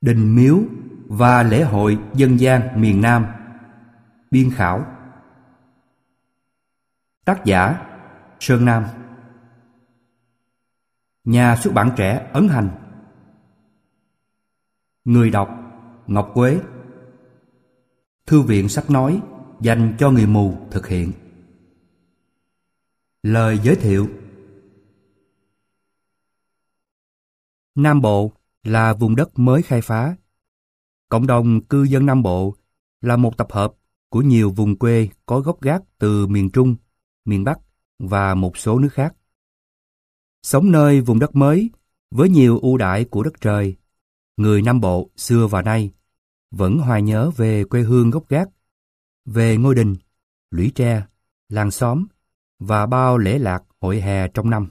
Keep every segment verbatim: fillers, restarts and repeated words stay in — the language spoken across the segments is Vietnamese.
Đình miếu và lễ hội dân gian miền Nam. Biên khảo. Tác giả Sơn Nam. Nhà xuất bản Trẻ Ấn Hành. Người đọc Ngọc Quế. Thư viện sách nói dành cho người mù thực hiện. Lời giới thiệu. Nam Bộ là vùng đất mới khai phá. Cộng đồng cư dân Nam Bộ là một tập hợp của nhiều vùng quê có gốc gác từ miền Trung, miền Bắc và một số nước khác. Sống nơi vùng đất mới với nhiều ưu đãi của đất trời, người Nam Bộ xưa và nay vẫn hoài nhớ về quê hương gốc gác, về ngôi đình, lũy tre, làng xóm và bao lễ lạc hội hè trong năm.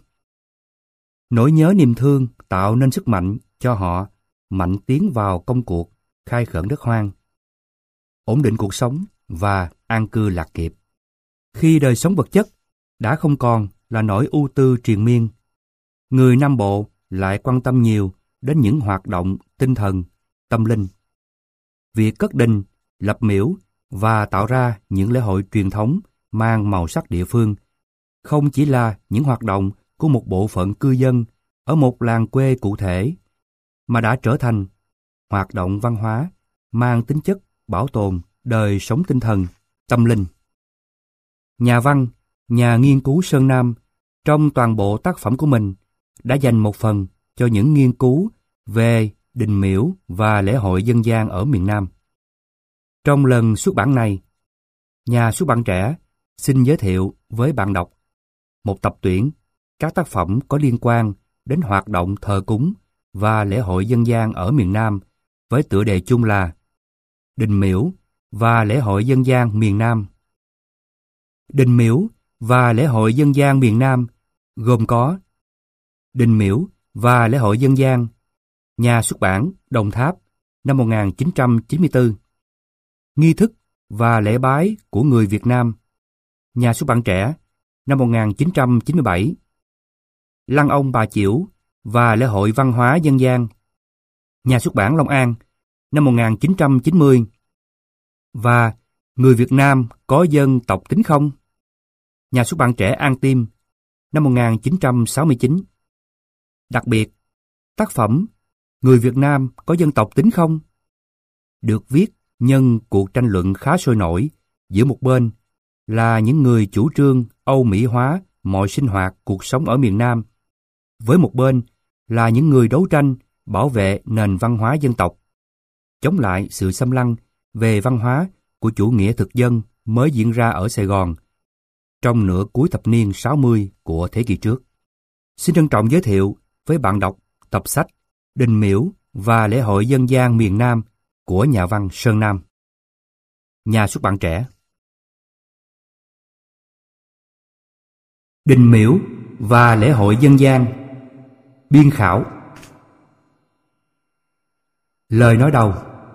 Nỗi nhớ niềm thương tạo nên sức mạnh cho họ mạnh tiến vào công cuộc khai khẩn đất hoang, ổn định cuộc sống và an cư lạc nghiệp. Khi đời sống vật chất đã không còn là nỗi ưu tư triền miên, người Nam Bộ lại quan tâm nhiều đến những hoạt động tinh thần, tâm linh. Việc cất đình, lập miễu và tạo ra những lễ hội truyền thống mang màu sắc địa phương không chỉ là những hoạt động của một bộ phận cư dân ở một làng quê cụ thể, mà đã trở thành hoạt động văn hóa mang tính chất bảo tồn đời sống tinh thần, tâm linh. Nhà văn, nhà nghiên cứu Sơn Nam trong toàn bộ tác phẩm của mình đã dành một phần cho những nghiên cứu về đình miễu và lễ hội dân gian ở miền Nam. Trong lần xuất bản này, nhà xuất bản Trẻ xin giới thiệu với bạn đọc một tập tuyển các tác phẩm có liên quan đến hoạt động thờ cúng và lễ hội dân gian ở miền Nam với tựa đề chung là Đình miễu và lễ hội dân gian miền Nam. Đình miễu và lễ hội dân gian miền Nam gồm có Đình miễu và lễ hội dân gian, nhà xuất bản Đồng Tháp, năm một nghìn chín trăm chín mươi tư. Nghi thức và lễ bái của người Việt Nam, nhà xuất bản Trẻ, năm một nghìn chín trăm chín mươi bảy. Lăng ông bà Chiểu và lễ hội văn hóa dân gian, nhà xuất bản Long An, năm một nghìn chín trăm chín mươi. Và Người Việt Nam có dân tộc tính không, nhà xuất bản Trẻ An Tim, năm một nghìn chín trăm sáu mươi chín. Đặc biệt, tác phẩm Người Việt Nam có dân tộc tính không được viết nhân cuộc tranh luận khá sôi nổi giữa một bên là những người chủ trương Âu Mỹ hóa mọi sinh hoạt cuộc sống ở miền Nam, với một bên là những người đấu tranh bảo vệ nền văn hóa dân tộc, chống lại sự xâm lăng về văn hóa của chủ nghĩa thực dân mới diễn ra ở Sài Gòn trong nửa cuối thập niên sáu mươi của thế kỷ trước. Xin trân trọng giới thiệu với bạn đọc tập sách Đình miễu và lễ hội dân gian miền Nam của nhà văn Sơn Nam. Nhà xuất bản Trẻ. Đình miễu và lễ hội dân gian. Biên khảo. Lời nói đầu.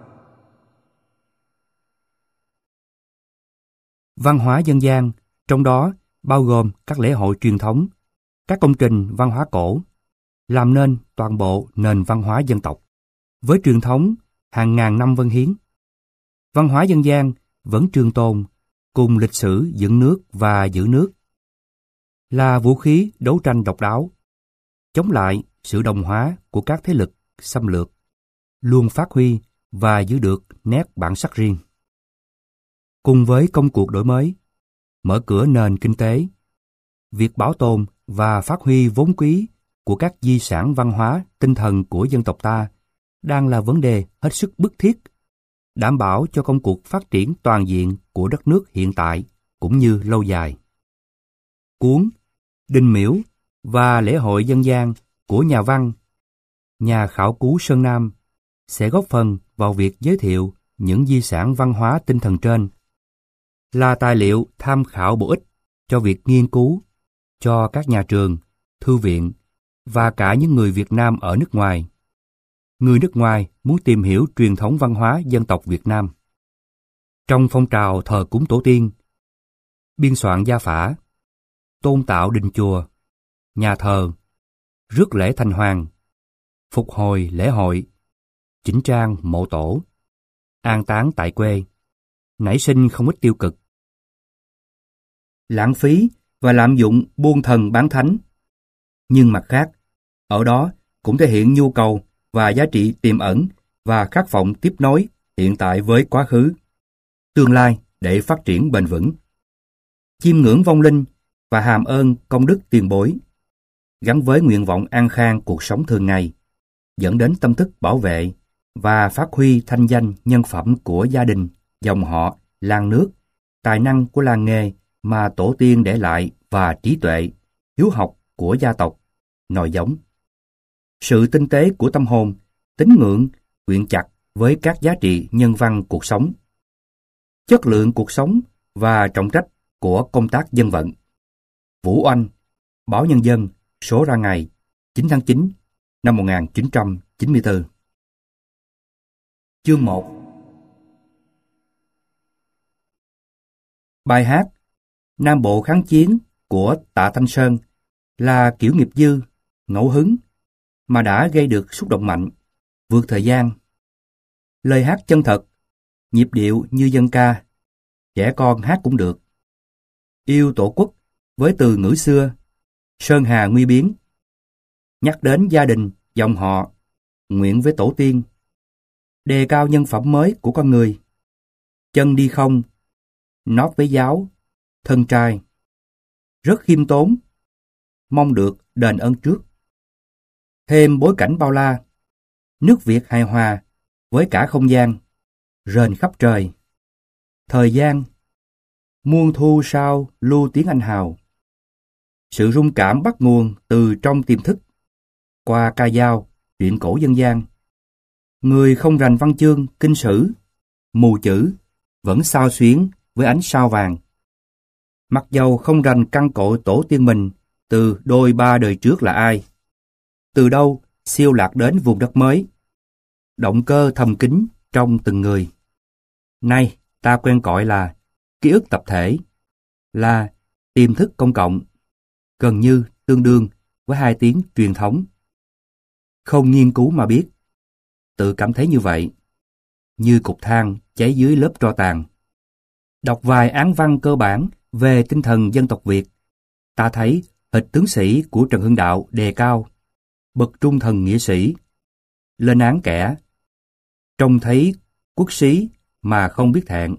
Văn hóa dân gian, trong đó bao gồm các lễ hội truyền thống, các công trình văn hóa cổ, làm nên toàn bộ nền văn hóa dân tộc. Với truyền thống hàng ngàn năm vân hiến, văn hóa dân gian vẫn trường tồn cùng lịch sử dựng nước và giữ nước, là vũ khí đấu tranh độc đáo, chống lại sự đồng hóa của các thế lực xâm lược, luôn phát huy và giữ được nét bản sắc riêng. Cùng với công cuộc đổi mới, mở cửa nền kinh tế, việc bảo tồn và phát huy vốn quý của các di sản văn hóa tinh thần của dân tộc ta đang là vấn đề hết sức bức thiết, đảm bảo cho công cuộc phát triển toàn diện của đất nước hiện tại cũng như lâu dài. Cuốn Đình miễu và lễ hội dân gian của nhà văn, nhà khảo cứu Sơn Nam sẽ góp phần vào việc giới thiệu những di sản văn hóa tinh thần trên, là tài liệu tham khảo bổ ích cho việc nghiên cứu cho các nhà trường, thư viện và cả những người Việt Nam ở nước ngoài, người nước ngoài muốn tìm hiểu truyền thống văn hóa dân tộc Việt Nam. Trong phong trào thờ cúng tổ tiên, biên soạn gia phả, tôn tạo đình chùa, nhà thờ, rước lễ thành hoàng, phục hồi lễ hội, chỉnh trang mộ tổ, an táng tại quê, nảy sinh không ít tiêu cực. Lãng phí và lạm dụng buôn thần bán thánh. Nhưng mặt khác, ở đó cũng thể hiện nhu cầu và giá trị tiềm ẩn và khát vọng tiếp nối hiện tại với quá khứ, tương lai để phát triển bền vững. Chiêm ngưỡng vong linh và hàm ơn công đức tiền bối, gắn với nguyện vọng an khang cuộc sống thường ngày, dẫn đến tâm thức bảo vệ và phát huy thanh danh nhân phẩm của gia đình, dòng họ, làng nước, tài năng của làng nghề mà tổ tiên để lại và trí tuệ, hiếu học của gia tộc, nòi giống. Sự tinh tế của tâm hồn, tín ngưỡng, quyện chặt với các giá trị nhân văn cuộc sống. Chất lượng cuộc sống và trọng trách của công tác dân vận. Vũ Oanh, Báo Nhân dân, số ra ngày chín tháng chín năm một nghìn chín trăm chín mươi tư. Chương một. Bài hát Nam Bộ kháng chiến của Tạ Thanh Sơn là kiểu nghiệp dư, ngẫu hứng mà đã gây được xúc động mạnh, vượt thời gian. Lời hát chân thật, nhịp điệu như dân ca, trẻ con hát cũng được. Yêu tổ quốc với từ ngữ xưa, sơn hà nguy biến. Nhắc đến gia đình, dòng họ, nguyện với tổ tiên. Đề cao nhân phẩm mới của con người. Chân đi không, nót với giáo, thân trai. Rất khiêm tốn, mong được đền ơn trước. Thêm bối cảnh bao la, nước Việt hài hòa với cả không gian, rền khắp trời. Thời gian, muôn thu sao lưu tiếng anh hào. Sự rung cảm bắt nguồn từ trong tiềm thức, qua ca dao, truyện cổ dân gian. Người không rành văn chương, kinh sử, mù chữ, vẫn xao xuyến với ánh sao vàng. Mặc dầu không rành căn cội tổ tiên mình từ đôi ba đời trước là ai, từ đâu siêu lạc đến vùng đất mới, động cơ thầm kín trong từng người. Nay ta quen gọi là ký ức tập thể, là tiềm thức công cộng, gần như tương đương với hai tiếng truyền thống. Không nghiên cứu mà biết, tự cảm thấy như vậy, như cục than cháy dưới lớp tro tàn. Đọc vài án văn cơ bản về tinh thần dân tộc Việt, ta thấy hịch tướng sĩ của Trần Hưng Đạo đề cao, bậc trung thần nghĩa sĩ, lên án kẻ, trông thấy quốc sĩ mà không biết thẹn.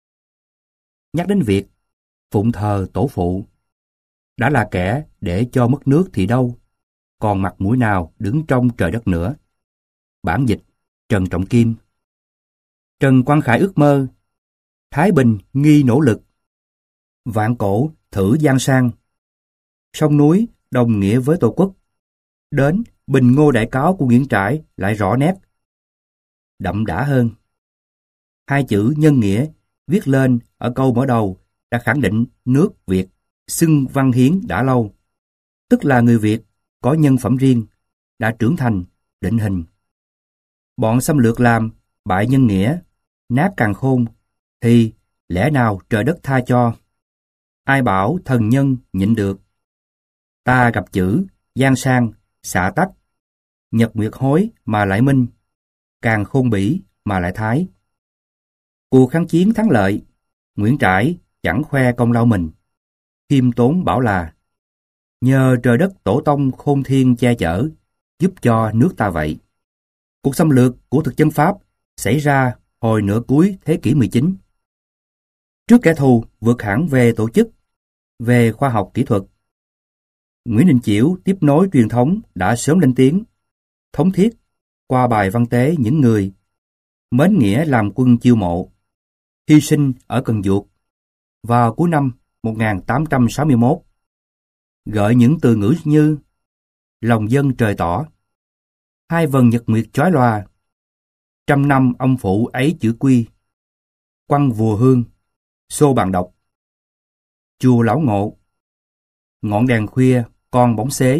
Nhắc đến việc phụng thờ tổ phụ, đã là kẻ để cho mất nước thì đâu, còn mặt mũi nào đứng trong trời đất nữa. Bản dịch Trần Trọng Kim. Trần Quang Khải ước mơ, Thái Bình nghi nỗ lực, vạn cổ thử gian sang, sông núi đồng nghĩa với tổ quốc. Đến bình ngô đại cáo của Nguyễn Trãi lại rõ nét, đậm đà hơn. Hai chữ nhân nghĩa viết lên ở câu mở đầu đã khẳng định nước Việt xưng văn hiến đã lâu, tức là người Việt có nhân phẩm riêng, đã trưởng thành, định hình. Bọn xâm lược làm bại nhân nghĩa, nát càn khôn, thì lẽ nào trời đất tha cho? Ai bảo thần nhân nhịn được? Ta gặp chữ gian sang, xạ tắc, nhật nguyệt hối mà lại minh, càng khôn bỉ mà lại thái. Cuộc kháng chiến thắng lợi, Nguyễn Trãi chẳng khoe công lao mình, khiêm tốn bảo là nhờ trời đất tổ tông khôn thiên che chở, giúp cho nước ta vậy. Cuộc xâm lược của thực dân Pháp xảy ra hồi nửa cuối thế kỷ mười chín. Trước kẻ thù vượt hẳn về tổ chức, về khoa học kỹ thuật, Nguyễn Đình Chiểu tiếp nối truyền thống đã sớm lên tiếng, thống thiết qua bài văn tế những người mến nghĩa làm quân chiêu mộ, hy sinh ở Cần Duộc vào cuối năm một nghìn tám trăm sáu mươi mốt, gợi những từ ngữ như lòng dân trời tỏ, hai vầng nhật nguyệt chói lòa, trăm năm ông phụ ấy chữ quy, quăng vùa hương, xô bàn độc, chùa Lão Ngộ, ngọn đèn khuya con bóng xế,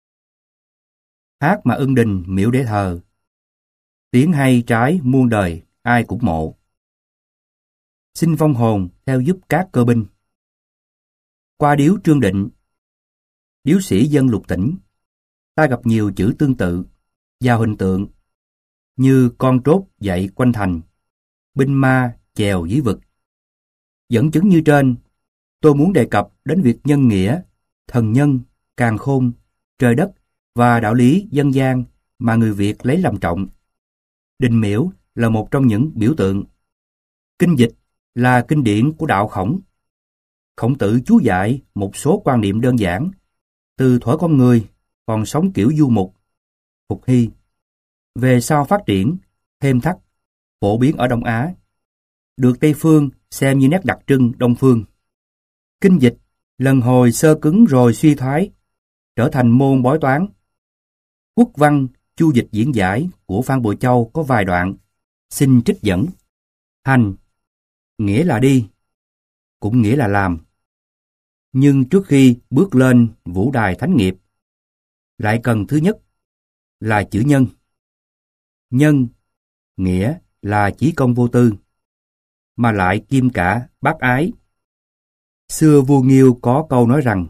hát mà ưng đình miễu để thờ, tiếng hay trái muôn đời ai cũng mộ, xin vong hồn theo giúp các cơ binh. Qua điếu Trương Định, điếu sĩ dân lục tỉnh, ta gặp nhiều chữ tương tự, vào hình tượng, như con trốt dậy quanh thành, binh ma chèo dưới vực. Dẫn chứng như trên, tôi muốn đề cập đến việc nhân nghĩa, thần nhân, càn khôn, trời đất và đạo lý dân gian mà người Việt lấy làm trọng. Đình miễu là một trong những biểu tượng. Kinh dịch là kinh điển của đạo Khổng. Khổng Tử chú dạy một số quan niệm đơn giản, từ thuở con người còn sống kiểu du mục, phục hy, về sau phát triển, thêm thắt, phổ biến ở Đông Á, được Tây Phương xem như nét đặc trưng Đông Phương. Kinh dịch lần hồi sơ cứng rồi suy thoái, trở thành môn bói toán. Quốc văn chu dịch diễn giải của Phan Bội Châu có vài đoạn, xin trích dẫn. Hành, nghĩa là đi, cũng nghĩa là làm. Nhưng trước khi bước lên vũ đài thánh nghiệp, lại cần thứ nhất là chữ nhân. Nhân, nghĩa là chí công vô tư, mà lại kim cả bác ái. Xưa vua Nghiêu có câu nói rằng: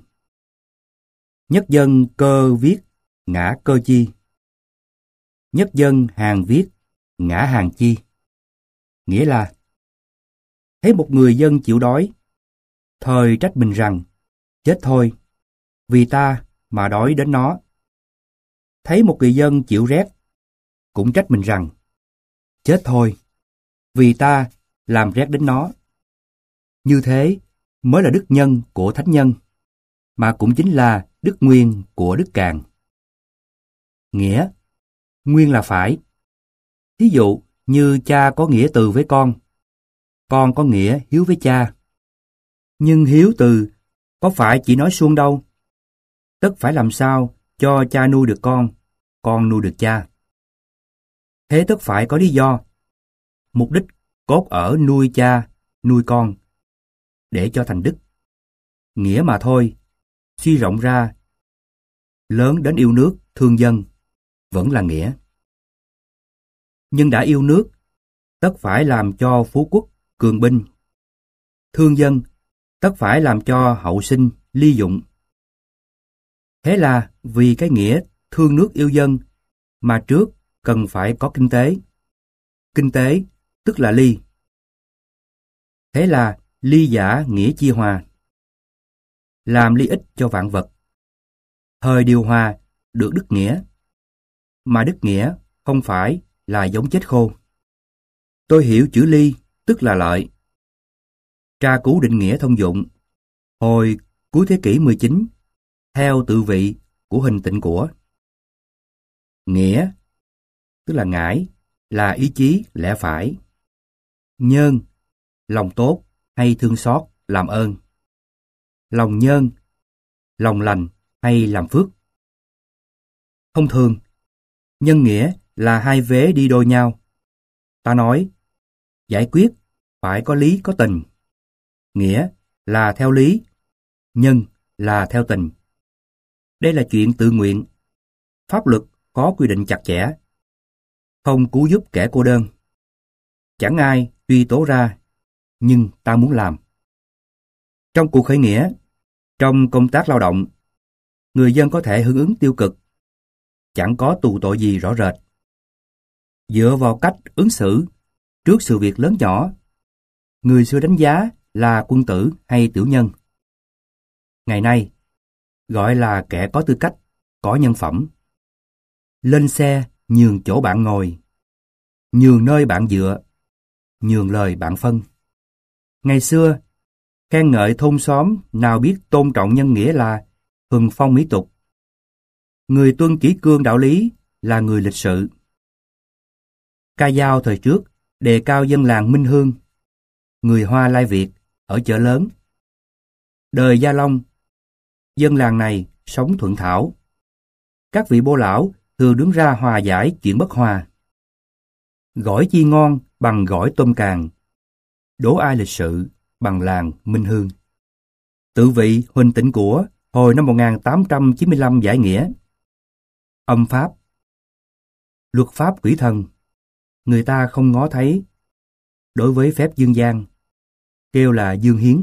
nhất dân cơ viết, ngã cơ chi. Nhất dân hàng viết, ngã hàng chi. Nghĩa là thấy một người dân chịu đói, thời trách mình rằng chết thôi, vì ta mà đói đến nó. Thấy một người dân chịu rét, cũng trách mình rằng chết thôi, vì ta làm rét đến nó. Như thế mới là đức nhân của thánh nhân, mà cũng chính là đức nguyên của đức Càn. Nghĩa, nguyên là phải. Thí dụ như cha có nghĩa từ với con, con có nghĩa hiếu với cha. Nhưng hiếu từ có phải chỉ nói suông đâu. Tất phải làm sao cho cha nuôi được con, con nuôi được cha. Thế tất phải có lý do. Mục đích cốt ở nuôi cha, nuôi con, để cho thành đức. Nghĩa mà thôi, suy rộng ra, lớn đến yêu nước, thương dân, vẫn là nghĩa. Nhưng đã yêu nước, tất phải làm cho phú quốc, cường binh. Thương dân, tất phải làm cho hậu sinh, ly dụng. Thế là vì cái nghĩa thương nước yêu dân mà trước cần phải có kinh tế. Kinh tế tức là ly. Thế là ly giả nghĩa chi hòa, làm ly ích cho vạn vật. Thời điều hòa được đức nghĩa, mà đức nghĩa không phải là giống chết khô. Tôi hiểu chữ ly tức là lợi. Tra cứu định nghĩa thông dụng hồi cuối thế kỷ mười chín theo tự vị của Huỳnh Tịnh Của. Nghĩa tức là ngải, là ý chí lẽ phải. Nhơn, lòng tốt hay thương xót, làm ơn. Lòng nhơn, lòng lành hay làm phước. Thông thường, nhân nghĩa là hai vế đi đôi nhau. Ta nói, giải quyết phải có lý có tình. Nghĩa là theo lý, nhân là theo tình. Đây là chuyện tự nguyện. Pháp luật có quy định chặt chẽ. Không cứu giúp kẻ cô đơn. Chẳng ai truy tố ra, nhưng ta muốn làm. Trong cuộc khởi nghĩa, trong công tác lao động, người dân có thể hưởng ứng tiêu cực. Chẳng có tù tội gì rõ rệt. Dựa vào cách ứng xử trước sự việc lớn nhỏ, người xưa đánh giá là quân tử hay tiểu nhân. Ngày nay, gọi là kẻ có tư cách, có nhân phẩm. Lên xe nhường chỗ bạn ngồi, nhường nơi bạn dựa, nhường lời bạn phân. Ngày xưa, khen ngợi thôn xóm nào biết tôn trọng nhân nghĩa là thuần phong mỹ tục. Người tuân kỷ cương đạo lý là người lịch sự. Ca dao thời trước đề cao dân làng Minh Hương, người Hoa Lai Việt ở chợ lớn. Đời Gia Long, dân làng này sống thuận thảo. Các vị bô lão thường đứng ra hòa giải chuyện bất hòa. Gỏi chi ngon bằng gỏi tôm càng, đố ai lịch sự bằng làng Minh Hương. Tự vị Huỳnh Tịnh Của hồi năm một nghìn tám trăm chín mươi lăm giải nghĩa. Âm pháp, luật pháp quỷ thần, người ta không ngó thấy. Đối với phép dương gian, kêu là dương hiến.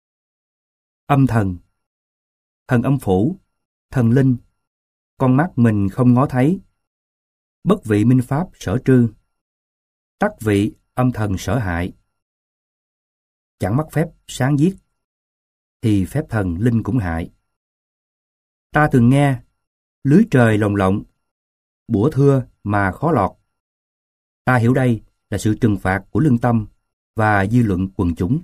Âm thần, thần âm phủ, thần linh, con mắt mình không ngó thấy. Bất vị minh pháp sở trư, tắc vị âm thần sở hại. Chẳng mắc phép sáng giết, thì phép thần linh cũng hại. Ta từng nghe, lưới trời lồng lộng, bủa thưa mà khó lọt. Ta hiểu đây là sự trừng phạt của lương tâm và dư luận quần chúng.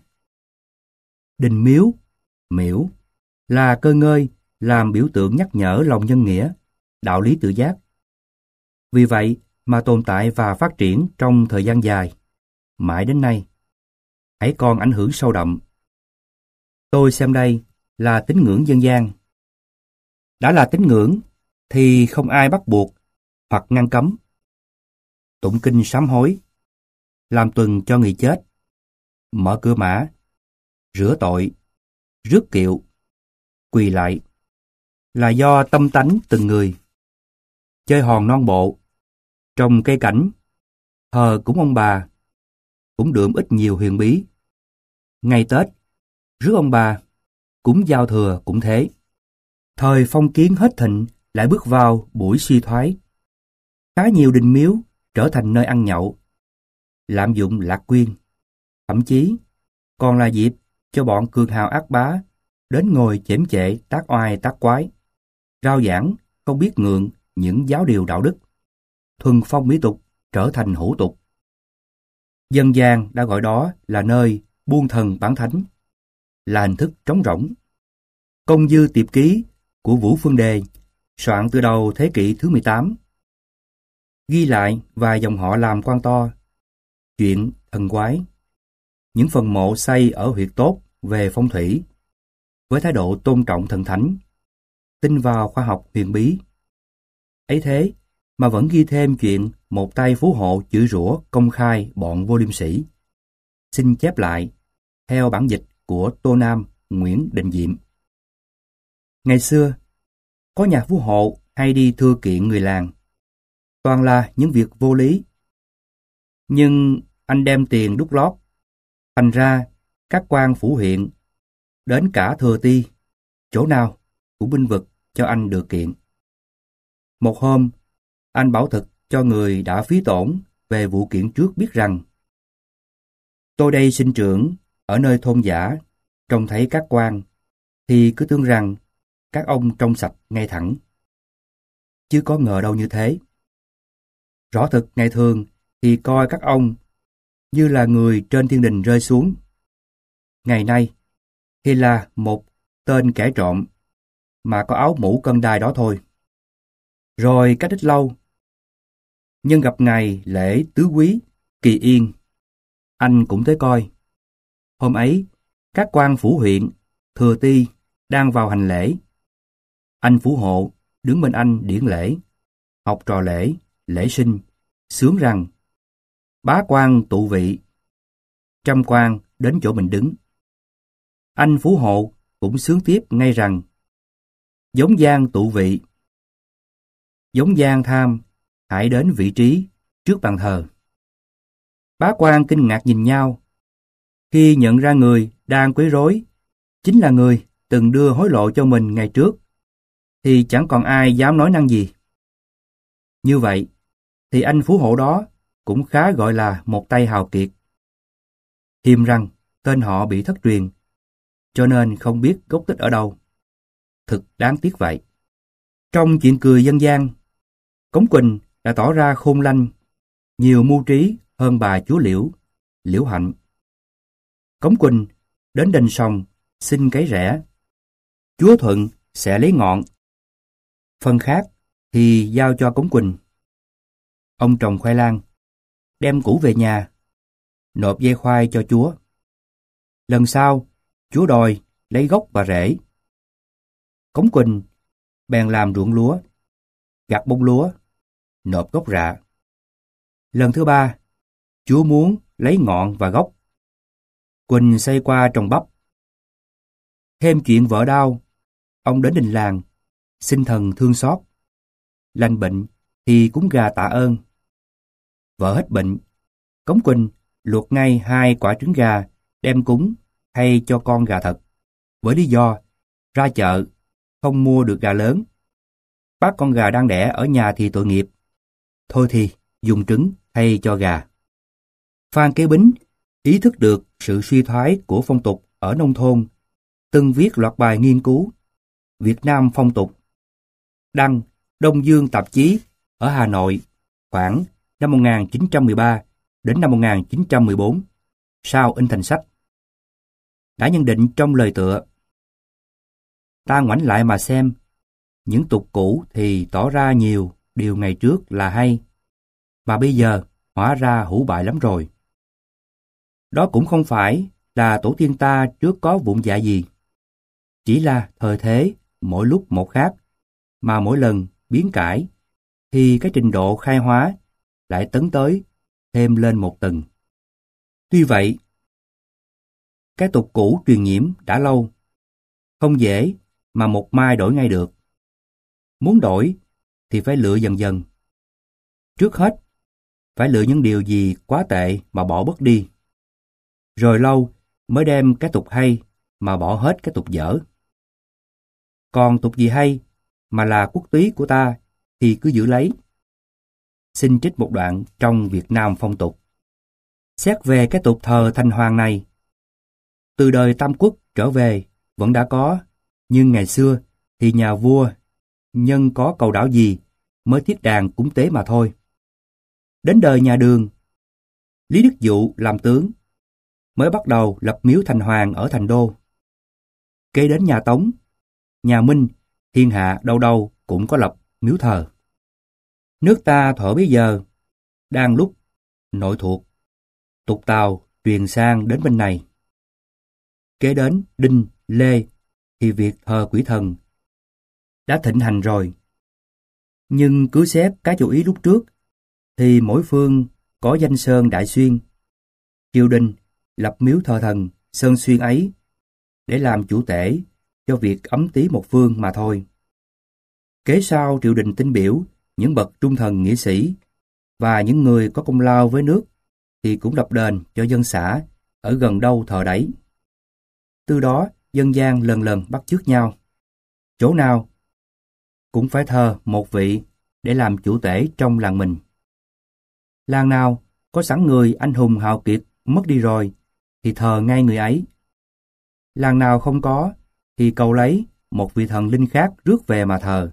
Đình miếu, miễu là cơ ngơi làm biểu tượng nhắc nhở lòng nhân nghĩa, đạo lý tự giác. Vì vậy mà tồn tại và phát triển trong thời gian dài, mãi đến nay, hãy còn ảnh hưởng sâu đậm. Tôi xem đây là tín ngưỡng dân gian. Đã là tín ngưỡng thì không ai bắt buộc hoặc ngăn cấm. Tụng kinh sám hối, làm tuần cho người chết, mở cửa mã, rửa tội, rước kiệu, quỳ lại là do tâm tánh từng người. Chơi hòn non bộ, trồng cây cảnh, thờ cúng ông bà, cũng đượm ít nhiều huyền bí. Ngày Tết, rước ông bà, cúng giao thừa cũng thế. Thời phong kiến hết thịnh lại bước vào buổi suy thoái. Khá nhiều đình miếu trở thành nơi ăn nhậu, lạm dụng lạc quyên, thậm chí còn là dịp cho bọn cường hào ác bá đến ngồi chễm chệ tác oai tác quái, rao giảng không biết ngượng những giáo điều đạo đức, thuần phong mỹ tục trở thành hủ tục. Dân gian đã gọi đó là nơi buôn thần bán thánh, là hình thức trống rỗng. Công dư tiệp ký của Vũ Phương Đề soạn từ đầu thế kỷ thứ mười tám ghi lại vài dòng họ làm quan to, chuyện thần quái, những phần mộ xây ở huyệt tốt về phong thủy, với thái độ tôn trọng thần thánh, tin vào khoa học huyền bí. Ấy thế mà vẫn ghi thêm chuyện một tay phú hộ chửi rủa công khai bọn vô liêm sĩ. Xin chép lại theo bản dịch của Tô Nam, Nguyễn Định Diệm. Ngày xưa, có nhà phú hộ hay đi thưa kiện người làng, toàn là những việc vô lý. Nhưng anh đem tiền đút lót, thành ra các quan phủ huyện, đến cả Thừa Ti, chỗ nào cũng bênh vực cho anh được kiện. Một hôm, anh bảo thực cho người đã phí tổn về vụ kiện trước biết rằng: tôi đây sinh trưởng ở nơi thôn dã, trông thấy các quan thì cứ tưởng rằng các ông trong sạch ngay thẳng, chứ có ngờ đâu như thế. Rõ thực ngày thường thì coi các ông như là người trên thiên đình rơi xuống, ngày nay thì là một tên kẻ trộm mà có áo mũ cân đai đó thôi. Rồi cách ít lâu, nhân gặp ngày lễ tứ quý kỳ yên, anh cũng tới coi. Hôm ấy, các quan phủ huyện, Thừa Ti đang vào hành lễ. Anh phủ hộ đứng bên anh điển lễ, học trò lễ, lễ sinh, sướng rằng: bá quan tụ vị, trăm quan đến chỗ mình đứng. Anh phú hộ cũng sướng tiếp ngay rằng: giống gian tụ vị, giống gian tham, hãy đến vị trí trước bàn thờ. Bá quan kinh ngạc nhìn nhau, khi nhận ra người đang quấy rối chính là người từng đưa hối lộ cho mình ngày trước, thì chẳng còn ai dám nói năng gì. Như vậy, thì anh phú hộ đó cũng khá gọi là một tay hào kiệt. Hiềm rằng tên họ bị thất truyền, cho nên không biết gốc tích ở đâu. Thực đáng tiếc vậy. Trong chuyện cười dân gian, Cống Quỳnh đã tỏ ra khôn lanh, nhiều mưu trí hơn bà chúa Liễu, Liễu Hạnh. Cống Quỳnh đến đền Sòng xin cấy rẽ, chúa Thuận sẽ lấy ngọn, phần khác thì giao cho Cống Quỳnh. Ông trồng khoai lang, đem củ về nhà, nộp dây khoai cho chúa. Lần sau, chúa đòi lấy gốc và rễ. Cống Quỳnh bèn làm ruộng lúa, gặt bông lúa, nộp gốc rạ. Lần thứ ba, chúa muốn lấy ngọn và gốc. Quỳnh xây qua trồng bắp. Thêm chuyện vợ đau, ông đến đình làng, xin thần thương xót. Lành bệnh thì cúng gà tạ ơn. Vợ hết bệnh, Cống Quỳnh luộc ngay hai quả trứng gà đem cúng hay cho con gà thật, với lý do ra chợ không mua được gà lớn, bắt con gà đang đẻ ở nhà thì tội nghiệp. thôi thì dùng trứng thay cho gà. Phan Kế Bính ý thức được sự suy thoái của phong tục ở nông thôn, từng viết loạt bài nghiên cứu Việt Nam phong tục, đăng Đông Dương tạp chí ở Hà Nội khoảng năm một nghìn chín trăm mười ba đến năm một nghìn chín trăm mười bốn, sau in thành sách. Đã nhận định trong lời tựa: ta ngoảnh lại mà xem, những tục cũ thì tỏ ra nhiều điều ngày trước là hay, mà bây giờ hóa ra hủ bại lắm rồi. Đó cũng không phải là tổ tiên ta trước có vụng dạ gì, chỉ là thời thế mỗi lúc một khác, mà mỗi lần biến cải thì cái trình độ khai hóa lại tấn tới thêm lên một tầng. Tuy vậy, cái tục cũ truyền nhiễm đã lâu, không dễ mà một mai đổi ngay được. Muốn đổi thì phải lựa dần dần. Trước hết, phải lựa những điều gì quá tệ mà bỏ bớt đi. Rồi lâu mới đem cái tục hay mà bỏ hết cái tục dở. Còn tục gì hay mà là quốc túy của ta thì cứ giữ lấy. Xin trích một đoạn trong Việt Nam phong tục. Xét về cái tục thờ Thành Hoàng này, từ đời Tam Quốc trở về vẫn đã có, nhưng ngày xưa thì nhà vua nhân có cầu đảo gì mới thiết đàn cúng tế mà thôi. Đến đời nhà Đường, Lý Đức Dụ làm tướng, mới bắt đầu lập miếu Thành Hoàng ở Thành Đô. Kế đến nhà Tống, nhà Minh, thiên hạ đâu đâu cũng có lập miếu thờ. Nước ta thuở bấy giờ đang lúc nội thuộc, tục Tàu truyền sang đến bên này. Kế đến Đinh, Lê thì việc thờ quỷ thần đã thịnh hành rồi. Nhưng cứ xét cái chủ ý lúc trước thì mỗi phương có danh sơn đại xuyên. Triều đình lập miếu thờ thần Sơn Xuyên ấy để làm chủ tể cho việc ấm tí một phương mà thôi. Kế sau triều đình tin biểu những bậc trung thần nghĩa sĩ và những người có công lao với nước thì cũng lập đền cho dân xã ở gần đâu thờ đấy. Từ đó dân gian lần lần bắt chước nhau. Chỗ nào cũng phải thờ một vị để làm chủ tể trong làng mình. Làng nào có sẵn người anh hùng hào kiệt mất đi rồi thì thờ ngay người ấy. Làng nào không có thì cầu lấy một vị thần linh khác rước về mà thờ.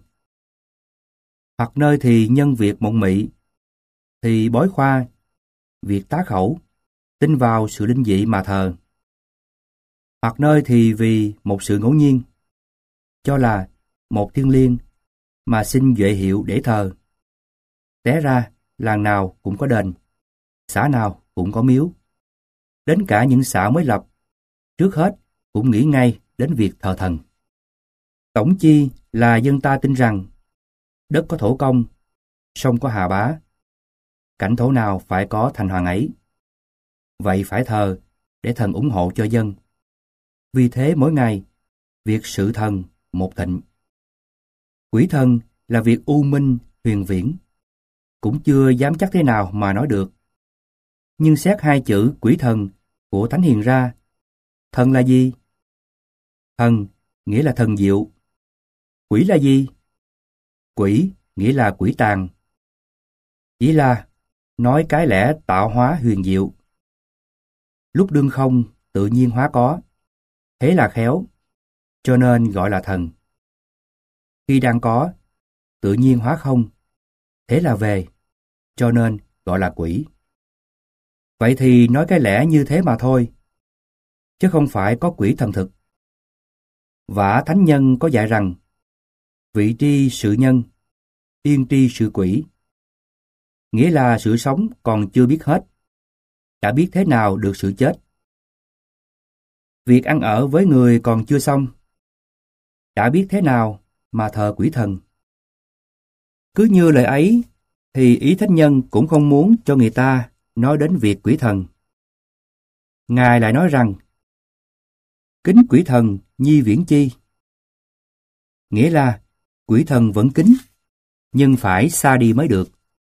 Hoặc nơi thì nhân việc mộng mị thì bói khoa, việc tá khẩu, tin vào sự linh dị mà thờ. Hoặc nơi thì vì một sự ngẫu nhiên, cho là một thiên liêng mà xin duệ hiệu để thờ. Té ra làng nào cũng có đền, xã nào cũng có miếu. Đến cả những xã mới lập, trước hết cũng nghĩ ngay đến việc thờ thần. Tổng chi là dân ta tin rằng đất có thổ công, sông có Hà Bá, cảnh thổ nào phải có Thành Hoàng ấy. Vậy phải thờ để thần ủng hộ cho dân. Vì thế mỗi ngày, việc sự thần một thịnh. Quỷ thần là việc u minh huyền viễn, cũng chưa dám chắc thế nào mà nói được. Nhưng xét hai chữ quỷ thần của Thánh Hiền ra, thần là gì? Thần nghĩa là thần diệu. Quỷ là gì? Quỷ nghĩa là quỷ tàn. Chỉ là nói cái lẽ tạo hóa huyền diệu. Lúc đương không tự nhiên hóa có, thế là khéo, cho nên gọi là thần. Khi đang có, tự nhiên hóa không, thế là về, cho nên gọi là quỷ. Vậy thì nói cái lẽ như thế mà thôi, chứ không phải có quỷ thần thực. Vả thánh nhân có dạy rằng, vị tri sự nhân, tiên tri sự quỷ. Nghĩa là sự sống còn chưa biết hết, đã biết thế nào được sự chết. Việc ăn ở với người còn chưa xong, đã biết thế nào mà thờ quỷ thần. Cứ như lời ấy, thì ý thánh nhân cũng không muốn cho người ta nói đến việc quỷ thần. Ngài lại nói rằng, kính quỷ thần nhi viễn chi. Nghĩa là quỷ thần vẫn kính, nhưng phải xa đi mới được.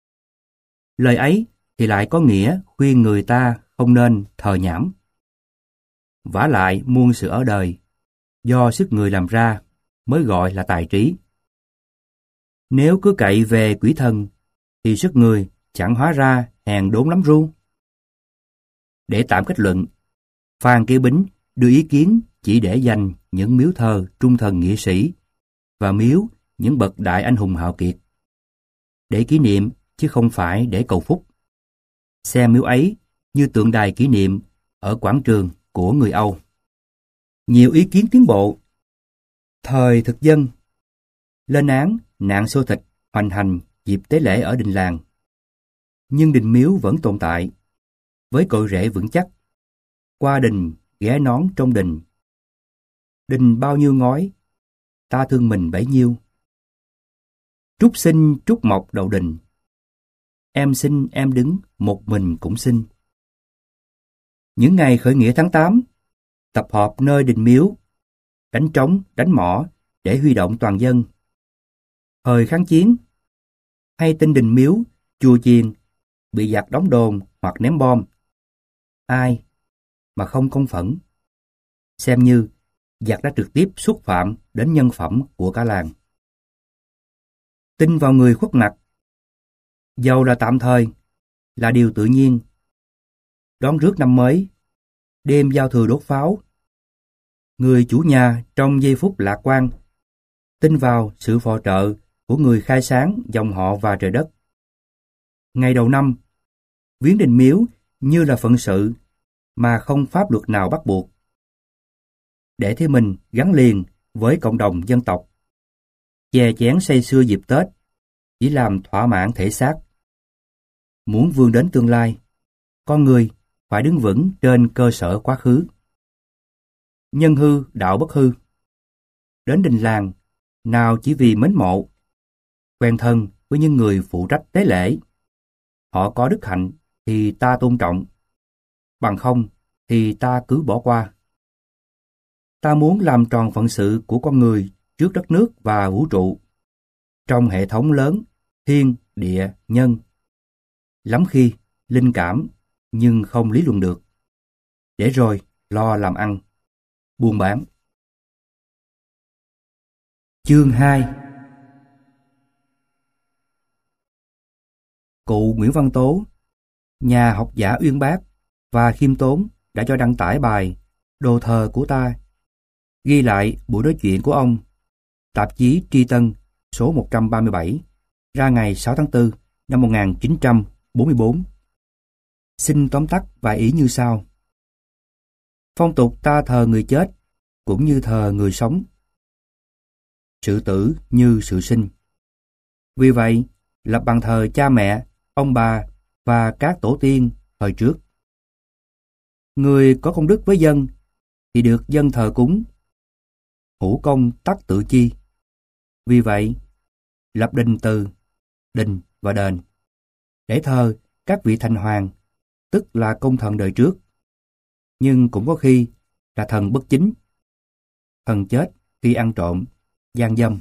Lời ấy thì lại có nghĩa khuyên người ta không nên thờ nhảm. Vả lại muôn sự ở đời, do sức người làm ra mới gọi là tài trí. Nếu cứ cậy về quỷ thần, thì sức người chẳng hóa ra hèn đốn lắm ru. Để tạm kết luận, Phan Kế Bính đưa ý kiến chỉ để dành những miếu thờ trung thần nghĩa sĩ và miếu những bậc đại anh hùng hào kiệt. Để kỷ niệm chứ không phải để cầu phúc. Xem miếu ấy như tượng đài kỷ niệm ở quảng trường của người Âu. Nhiều ý kiến tiến bộ. Thời thực dân lên án nạn xô thịt hoành hành dịp tế lễ ở đình làng. Nhưng đình miếu vẫn tồn tại, với cội rễ vững chắc. Qua đình, ghé nón trong đình. Đình bao nhiêu ngói, ta thương mình bấy nhiêu. Trúc sinh trúc mộc đầu đình. Em xin em đứng, một mình cũng xin. Những ngày khởi nghĩa tháng tám, tập họp nơi đình miếu, đánh trống, đánh mõ để huy động toàn dân. Thời kháng chiến, hay tin đình miếu, chùa chiền bị giặc đóng đồn hoặc ném bom. Ai mà không công phẫn, xem như giặc đã trực tiếp xúc phạm đến nhân phẩm của cả làng. Tin vào người khuất nặc, dầu là tạm thời, là điều tự nhiên. Đón rước năm mới, đêm giao thừa đốt pháo, người chủ nhà trong giây phút lạc quan, tin vào sự phò trợ của người khai sáng dòng họ và trời đất. Ngày đầu năm, viếng đình miếu như là phận sự mà không pháp luật nào bắt buộc. Để thế mình gắn liền với cộng đồng dân tộc. Chè chén say sưa dịp Tết chỉ làm thỏa mãn thể xác. Muốn vươn đến tương lai, con người phải đứng vững trên cơ sở quá khứ. Nhân hư, đạo bất hư. Đến đình làng, nào chỉ vì mến mộ, quen thân với những người phụ trách tế lễ. Họ có đức hạnh thì ta tôn trọng, bằng không thì ta cứ bỏ qua. Ta muốn làm tròn phận sự của con người trước đất nước và vũ trụ, trong hệ thống lớn, thiên, địa, nhân. Lắm khi, linh cảm, nhưng không lý luận được. Để rồi, lo làm ăn, buôn bán. Chương hai. Cụ Nguyễn Văn Tố, nhà học giả uyên bác và khiêm tốn, đã cho đăng tải bài Đồ thờ của ta, ghi lại buổi nói chuyện của ông, tạp chí Tri Tân số một trăm ba mươi bảy, ra ngày sáu tháng tư năm một nghìn chín trăm bốn mươi tư. Xin tóm tắt vài ý như sau. Phong tục ta thờ người chết cũng như thờ người sống. Sự tử như sự sinh. Vì vậy, lập bàn thờ cha mẹ, ông bà và các tổ tiên thời trước. Người có công đức với dân thì được dân thờ cúng. Hữu công tắc tự chi. Vì vậy, lập đình từ, đình và đền để thờ các vị thành hoàng, tức là công thần đời trước, nhưng cũng có khi là thần bất chính, thần chết khi ăn trộm, gian dâm.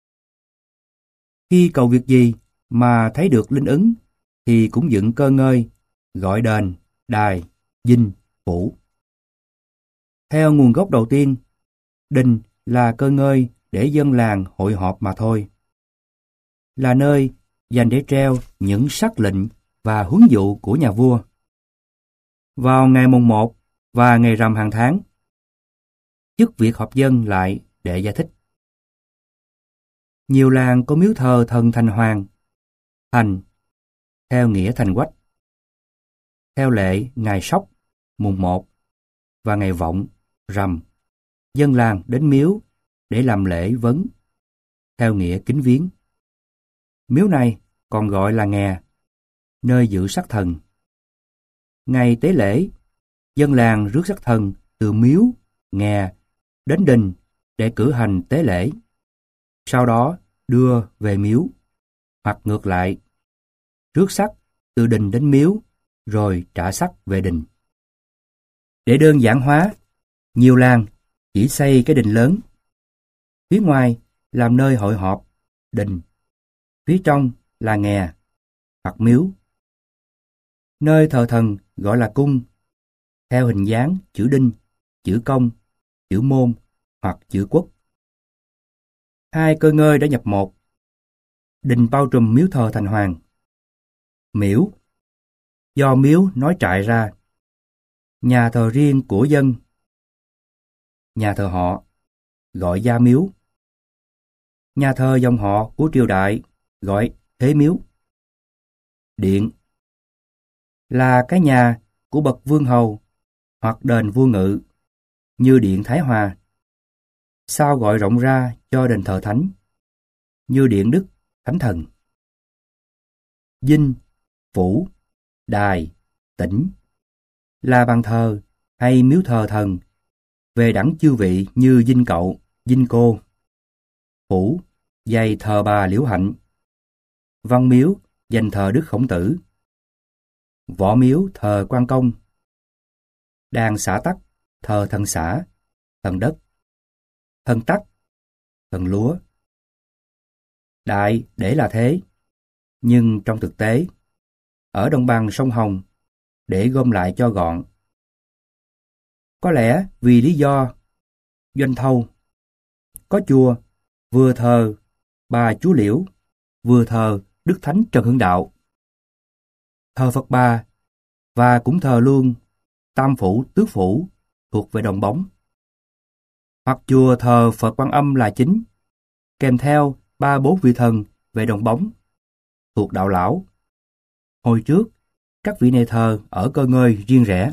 Khi cầu việc gì mà thấy được linh ứng thì cũng dựng cơ ngơi, gọi đền, đài, dinh, phủ. Theo nguồn gốc đầu tiên, đình là cơ ngơi để dân làng hội họp mà thôi. Là nơi dành để treo những sắc lệnh và huấn dụ của nhà vua. Vào ngày mùng một và ngày rằm hàng tháng, chức việc họp dân lại để giải thích. Nhiều làng có miếu thờ thần thành hoàng, thành, theo nghĩa thành quách. Theo lệ ngày sóc, mùng một, và ngày vọng, rằm, dân làng đến miếu để làm lễ vấn, theo nghĩa kính viếng. Miếu này còn gọi là nghè, nơi giữ sắc thần. Ngày tế lễ, dân làng rước sắc thần từ miếu, nghè đến đình để cử hành tế lễ. Sau đó đưa về miếu, hoặc ngược lại, rước sắc từ đình đến miếu, rồi trả sắc về đình. Để đơn giản hóa, nhiều làng chỉ xây cái đình lớn. Phía ngoài làm nơi hội họp, đình. Phía trong là nghè, hoặc miếu. Nơi thờ thần gọi là cung, theo hình dáng chữ đinh, chữ công, chữ môn hoặc chữ quốc. Hai cơ ngơi đã nhập một. Đình bao trùm miếu thờ thành hoàng. Miếu, do miếu nói trại ra. Nhà thờ riêng của dân. Nhà thờ họ, gọi gia miếu. Nhà thờ dòng họ của triều đại, gọi thế miếu. Điện, là cái nhà của bậc vương hầu hoặc đền vua ngự, như điện Thái Hòa. Sao gọi rộng ra cho đền thờ thánh, như điện Đức Thánh Thần. Dinh, phủ, đài, tĩnh, là bàn thờ hay miếu thờ thần, về đẳng chư vị như dinh cậu, dinh cô. Phủ, dày thờ bà Liễu Hạnh. Văn miếu, dành thờ Đức Khổng Tử. Võ miếu, thờ Quan Công. Đàn xã tắc, thờ thần xã, thần đất. Thần tắc, thần lúa. Đại để là thế, nhưng trong thực tế, ở đồng bằng sông Hồng, để gom lại cho gọn. Có lẽ vì lý do doanh thâu, có chùa vừa thờ bà Chúa Liễu, vừa thờ Đức Thánh Trần Hưng Đạo, thờ Phật Bà, và cũng thờ luôn Tam Phủ Tứ Phủ thuộc về Đồng Bóng. Hoặc chùa thờ Phật Quan Âm là chính, kèm theo ba bốn vị thần về Đồng Bóng thuộc Đạo Lão. Hồi trước, các vị này thờ ở Cơ Ngơi riêng rẽ.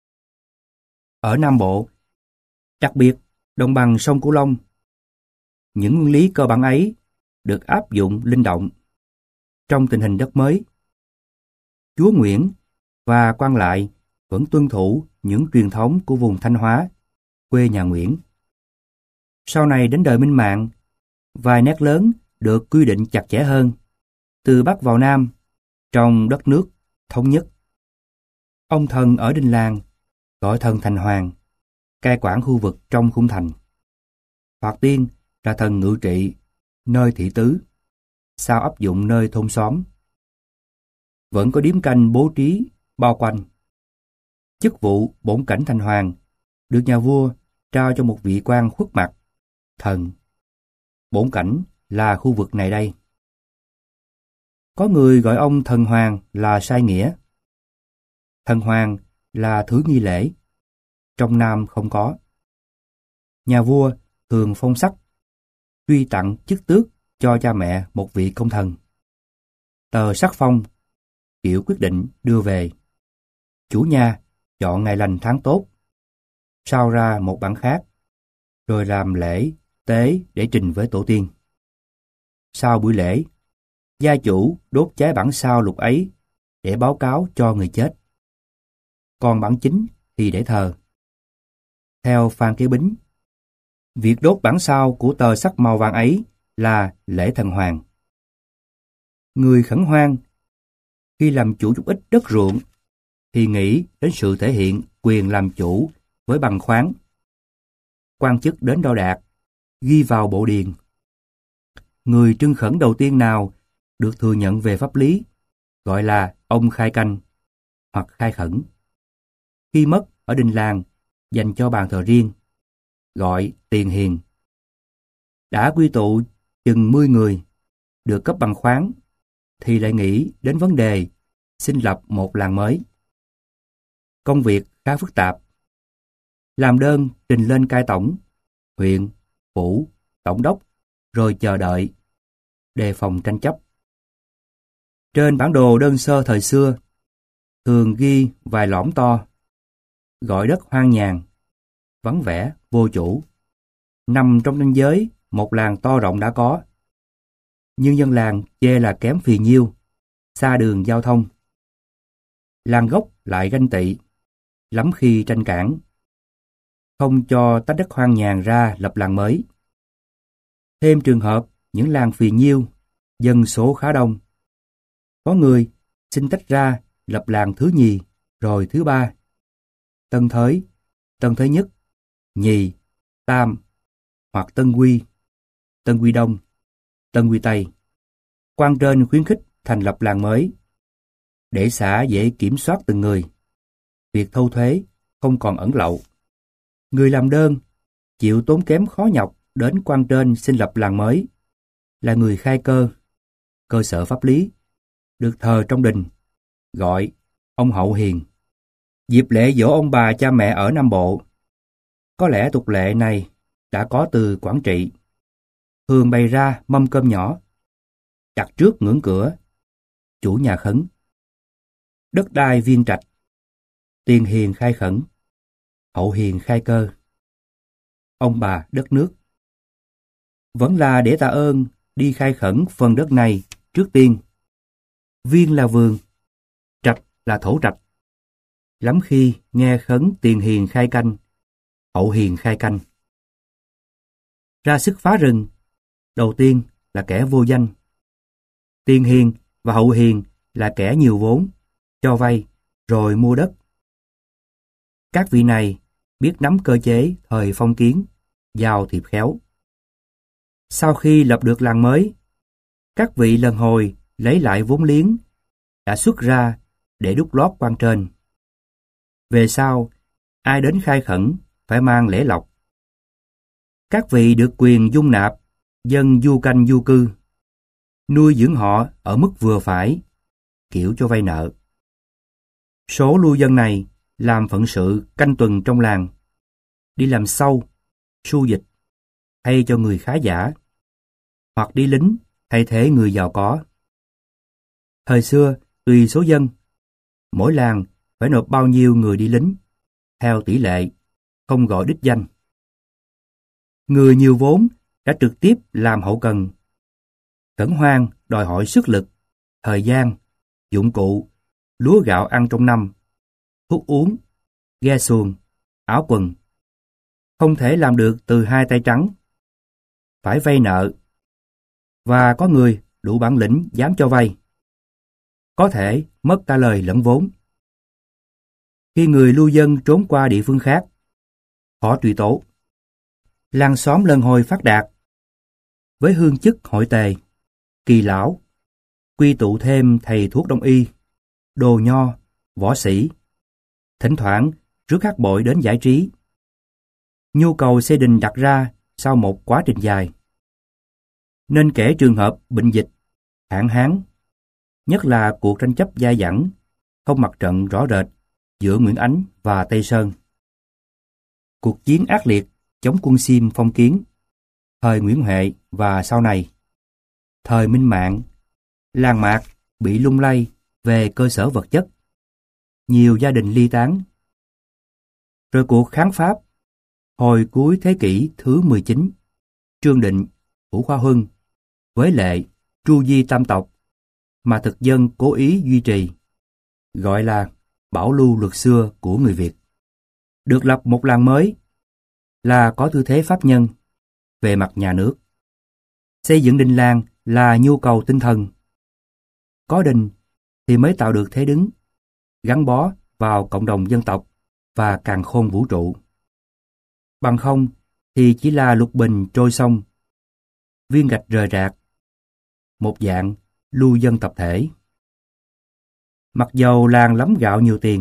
Ở Nam Bộ, đặc biệt đồng bằng sông Cửu Long, những nguyên lý cơ bản ấy được áp dụng linh động. Trong tình hình đất mới, Chúa Nguyễn và quan lại vẫn tuân thủ những truyền thống của vùng Thanh Hóa, quê nhà Nguyễn. Sau này đến đời Minh Mạng, vài nét lớn được quy định chặt chẽ hơn, từ Bắc vào Nam, trong đất nước thống nhất. Ông thần ở đình làng gọi thần thành hoàng, cai quản khu vực trong khung thành. Hoặc tiên là thần ngự trị nơi thị tứ, sao áp dụng nơi thôn xóm. Vẫn có điếm canh bố trí bao quanh. Chức vụ bổn cảnh thành hoàng được nhà vua trao cho một vị quan khuất mặt, thần. Bổn cảnh là khu vực này đây. Có người gọi ông thần hoàng là sai nghĩa. Thần hoàng là thứ nghi lễ, trong Nam không có. Nhà vua thường phong sắc, truy tặng chức tước cho cha mẹ một vị công thần. Tờ sắc phong, kiểu quyết định đưa về. Chủ nhà chọn ngày lành tháng tốt, sao ra một bản khác, rồi làm lễ tế để trình với tổ tiên. Sau buổi lễ, gia chủ đốt cháy bản sao lục ấy để báo cáo cho người chết. Còn bản chính thì để thờ. Theo Phan Kế Bính, việc đốt bản sao của tờ sắc màu vàng ấy là lễ thần hoàng. Người khẩn hoang, khi làm chủ chút ít đất ruộng, thì nghĩ đến sự thể hiện quyền làm chủ với bằng khoáng. Quan chức đến đo đạc, ghi vào bộ điền. Người trưng khẩn đầu tiên nào được thừa nhận về pháp lý, gọi là ông khai canh hoặc khai khẩn. Khi mất ở đình làng, dành cho bàn thờ riêng, gọi tiền hiền. Đã quy tụ chừng mươi người, được cấp bằng khoáng, thì lại nghĩ đến vấn đề xin lập một làng mới. Công việc khá phức tạp. Làm đơn trình lên cai tổng, huyện, phủ, tổng đốc, rồi chờ đợi, đề phòng tranh chấp. Trên bản đồ đơn sơ thời xưa, thường ghi vài lõm to, gọi đất hoang nhàn, vắng vẻ, vô chủ, nằm trong ranh giới một làng to rộng đã có. Nhưng dân làng chê là kém phì nhiêu, xa đường giao thông. Làng gốc lại ganh tị, lắm khi tranh cãi, không cho tách đất hoang nhàn ra lập làng mới. Thêm trường hợp những làng phì nhiêu, dân số khá đông. Có người xin tách ra lập làng thứ nhì, rồi thứ ba. Tân Thới, Tân Thới Nhất, Nhì, Tam, hoặc Tân Quy, Tân Quy Đông, Tân Quy Tây. Quan trên khuyến khích thành lập làng mới, để xã dễ kiểm soát từng người. Việc thâu thuế không còn ẩn lậu. Người làm đơn chịu tốn kém khó nhọc đến quan trên xin lập làng mới, là người khai cơ, cơ sở pháp lý, được thờ trong đình gọi ông Hậu Hiền. Dịp lễ giỗ ông bà cha mẹ ở Nam Bộ. Có lẽ tục lệ này đã có từ Quảng Trị. Thường bày ra mâm cơm nhỏ, đặt trước ngưỡng cửa, chủ nhà khấn. Đất đai viên trạch, tiền hiền khai khẩn, hậu hiền khai cơ. Ông bà đất nước. Vẫn là để tạ ơn đi khai khẩn phần đất này trước tiên. Viên là vườn, trạch là thổ trạch. Lắm khi nghe khấn tiền hiền khai canh, hậu hiền khai canh. Ra sức phá rừng, đầu tiên là kẻ vô danh. Tiền hiền và hậu hiền là kẻ nhiều vốn, cho vay, rồi mua đất. Các vị này biết nắm cơ chế thời phong kiến, giao thiệp khéo. Sau khi lập được làng mới, các vị lần hồi lấy lại vốn liếng đã xuất ra để đút lót quan trên. Về sau, ai đến khai khẩn phải mang lễ lộc. Các vị được quyền dung nạp dân du canh du cư, nuôi dưỡng họ ở mức vừa phải, kiểu cho vay nợ. Số lưu dân này làm phận sự canh tuần trong làng, đi làm sâu, su dịch, thay cho người khá giả, hoặc đi lính thay thế người giàu có. Thời xưa, tùy số dân, mỗi làng phải nộp bao nhiêu người đi lính, theo tỷ lệ, không gọi đích danh. Người nhiều vốn đã trực tiếp làm hậu cần. Khẩn hoang đòi hỏi sức lực, thời gian, dụng cụ, lúa gạo ăn trong năm, thuốc uống, ghe xuồng, áo quần. Không thể làm được từ hai tay trắng. Phải vay nợ. Và có người đủ bản lĩnh dám cho vay. Có thể mất cả lời lẫn vốn. Khi người lưu dân trốn qua địa phương khác, họ truy tố. Làng xóm lần hồi phát đạt. Với hương chức hội tề, kỳ lão, quy tụ thêm thầy thuốc đông y, đồ nho, võ sĩ. Thỉnh thoảng rước hát bội đến giải trí. Nhu cầu xây đình đặt ra sau một quá trình dài. Nên kể trường hợp bệnh dịch, hạn hán, nhất là cuộc tranh chấp dai dẳng, không mặt trận rõ rệt giữa Nguyễn Ánh và Tây Sơn. Cuộc chiến ác liệt chống quân Xiêm phong kiến, thời Nguyễn Huệ và sau này, thời Minh Mạng, làng mạc bị lung lay về cơ sở vật chất, nhiều gia đình ly tán. Rồi cuộc kháng Pháp, hồi cuối thế kỷ thứ mười chín, Trương Định, Vũ Khoa Huân, với lệ tru di tam tộc mà thực dân cố ý duy trì, gọi là bảo lưu luật xưa của người Việt. Được lập một làng mới là có tư thế pháp nhân về mặt nhà nước. Xây dựng đình làng là nhu cầu tinh thần. Có đình thì mới tạo được thế đứng, gắn bó vào cộng đồng dân tộc và càn khôn vũ trụ. Bằng không thì chỉ là lục bình trôi sông, viên gạch rời rạc, một dạng lưu dân tập thể. Mặc dầu làng lắm gạo nhiều tiền.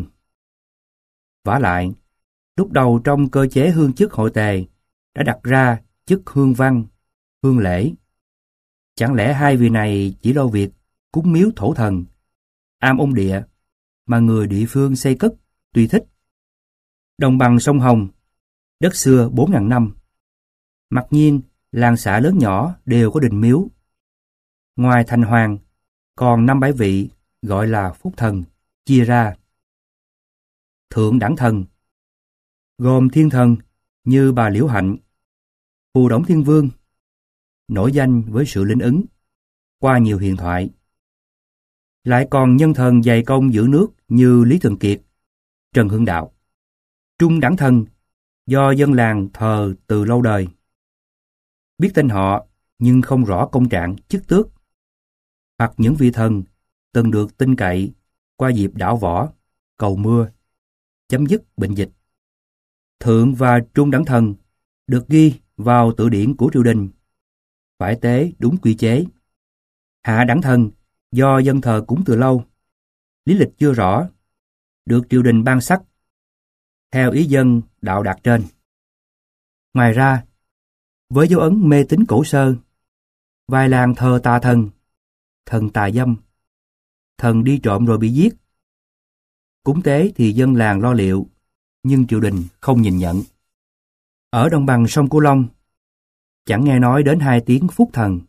Vả lại, lúc đầu trong cơ chế hương chức hội tề đã đặt ra chức hương văn, hương lễ. Chẳng lẽ hai vị này chỉ lo việc cúng miếu thổ thần, am ông địa mà người địa phương xây cất tùy thích. Đồng bằng sông Hồng, đất xưa bốn ngàn năm. Mặc nhiên, làng xã lớn nhỏ đều có đình miếu. Ngoài thành hoàng, còn năm bảy vị gọi là phúc thần, chia ra. Thượng đẳng thần, gồm thiên thần như bà Liễu Hạnh, Phù Đổng Thiên Vương, nổi danh với sự linh ứng, qua nhiều huyền thoại. Lại còn nhân thần dày công giữ nước như Lý Thường Kiệt, Trần Hưng Đạo. Trung đẳng thần, do dân làng thờ từ lâu đời. Biết tên họ nhưng không rõ công trạng chức tước. Hoặc những vị thần từng được tin cậy qua dịp đảo võ, cầu mưa, chấm dứt bệnh dịch. Thượng và trung đẳng thần được ghi vào tự điển của triều đình, phải tế đúng quy chế. Hạ đẳng thần do dân thờ cúng từ lâu, lý lịch chưa rõ, được triều đình ban sắc theo ý dân đạo đạt trên. Ngoài ra, với dấu ấn mê tín cổ sơ, vài làng thờ tà thần, thần tà dâm, thần đi trộm rồi bị giết Cúng tế thì dân làng lo liệu, nhưng triều đình không nhìn nhận. Ở đồng bằng sông Cửu Long, chẳng nghe nói đến hai tiếng phúc thần.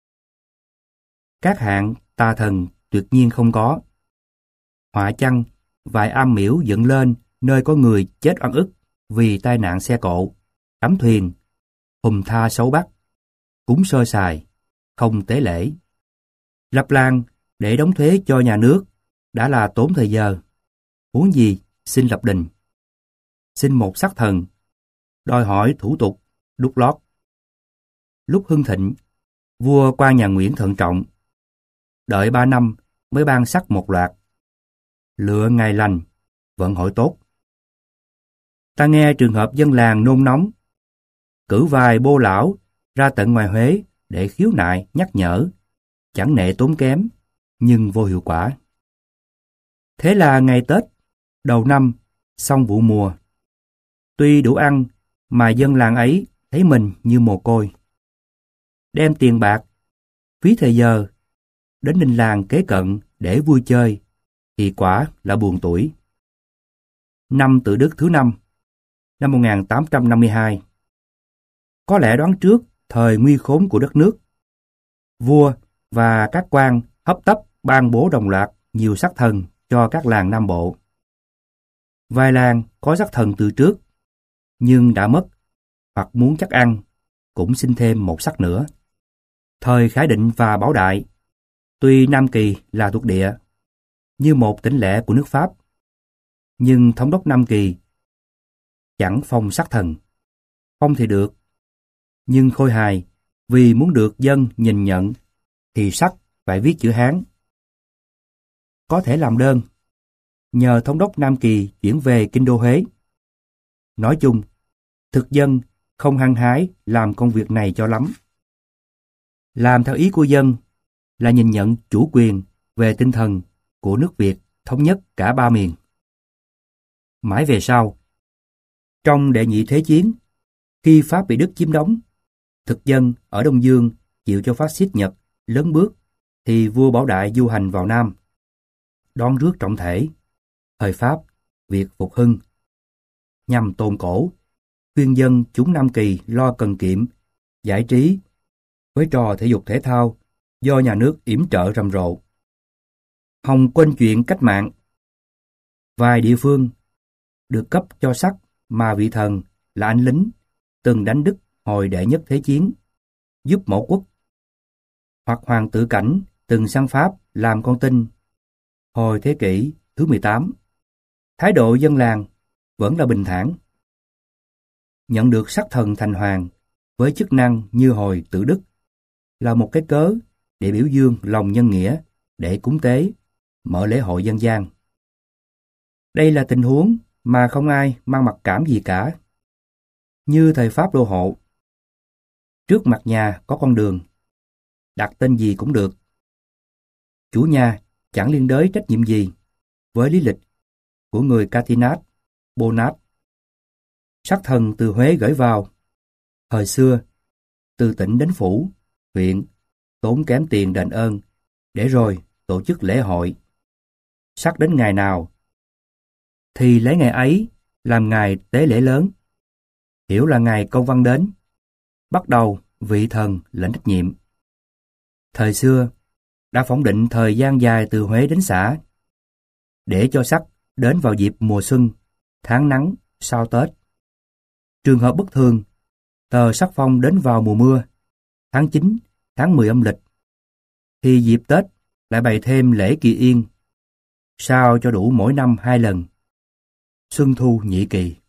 Các hạng tà thần tuyệt nhiên không có. Họa chăng, vài am miễu dựng lên nơi có người chết oan ức vì tai nạn xe cộ, đắm thuyền, hùm tha xấu bắt, cúng sơ sài, không tế lễ. Lập làng để đóng thuế cho nhà nước đã là tốn thời giờ. Huống gì xin lập đình, xin một sắc thần, đòi hỏi thủ tục, đút lót. Lúc hưng thịnh, vua qua nhà Nguyễn thận trọng, đợi ba năm mới ban sắc một loạt. Lựa ngày lành, vận hội tốt. Ta nghe trường hợp dân làng nôn nóng, cử vài bô lão ra tận ngoài Huế để khiếu nại nhắc nhở, chẳng nệ tốn kém, nhưng vô hiệu quả. Thế là ngày Tết, đầu năm, xong vụ mùa. Tuy đủ ăn, mà dân làng ấy thấy mình như mồ côi. Đem tiền bạc, phí thời giờ, đến đình làng kế cận để vui chơi, thì quả là buồn tuổi. Năm Tự Đức thứ năm, năm một nghìn tám trăm năm mươi hai. Có lẽ đoán trước thời nguy khốn của đất nước, vua và các quan hấp tấp ban bố đồng loạt nhiều sắc thần cho các làng Nam Bộ. Vài làng có sắc thần từ trước, nhưng đã mất, hoặc muốn chắc ăn, cũng xin thêm một sắc nữa. Thời Khải Định và Bảo Đại, tuy Nam Kỳ là thuộc địa, như một tỉnh lẻ của nước Pháp, nhưng thống đốc Nam Kỳ chẳng phong sắc thần. Phong thì được, nhưng khôi hài vì muốn được dân nhìn nhận thì sắc phải viết chữ Hán. Có thể làm đơn, nhờ thống đốc Nam Kỳ chuyển về kinh đô Huế. Nói chung, thực dân không hăng hái làm công việc này cho lắm. Làm theo ý của dân là nhìn nhận chủ quyền về tinh thần của nước Việt thống nhất cả ba miền. Mãi về sau, trong đệ nhị thế chiến, khi Pháp bị Đức chiếm đóng, thực dân ở Đông Dương chịu cho phát xít Nhật lấn bước, thì vua Bảo Đại du hành vào Nam, đón rước trọng thể, thời Pháp, việc phục hưng, nhằm tôn cổ, khuyên dân chúng Nam Kỳ lo cần kiệm, giải trí, với trò thể dục thể thao do nhà nước yểm trợ rầm rộ. Hòng quên chuyện cách mạng. Vài địa phương được cấp cho sắc mà vị thần là anh lính từng đánh Đức hồi đệ nhất thế chiến, giúp mẫu quốc. Hoặc hoàng tử Cảnh từng sang Pháp làm con tin hồi thế kỷ thứ mười tám. Thái độ dân làng vẫn là bình thản. Nhận được sắc thần thành hoàng với chức năng như hồi Tự Đức là một cái cớ để biểu dương lòng nhân nghĩa, để cúng tế, mở lễ hội dân gian. Đây là tình huống mà không ai mang mặc cảm gì cả. Như thời Pháp đô hộ, trước mặt nhà có con đường, đặt tên gì cũng được. Chủ nhà chẳng liên đới trách nhiệm gì với lý lịch của người Catinat, Bonat. Sắc thần từ Huế gửi vào. Thời xưa, từ tỉnh đến phủ, huyện, tốn kém tiền đền ơn, để rồi tổ chức lễ hội. Sắc đến ngày nào, thì lấy ngày ấy làm ngày tế lễ lớn. Hiểu là ngày công văn đến, bắt đầu vị thần lãnh trách nhiệm. Thời xưa, đã phỏng định thời gian dài từ Huế đến xã, để cho sắc đến vào dịp mùa xuân, tháng nắng, sau Tết. Trường hợp bất thường, tờ sắc phong đến vào mùa mưa, tháng chín, tháng mười âm lịch, thì dịp Tết lại bày thêm lễ Kỳ Yên, sao cho đủ mỗi năm hai lần, xuân thu nhị kỳ.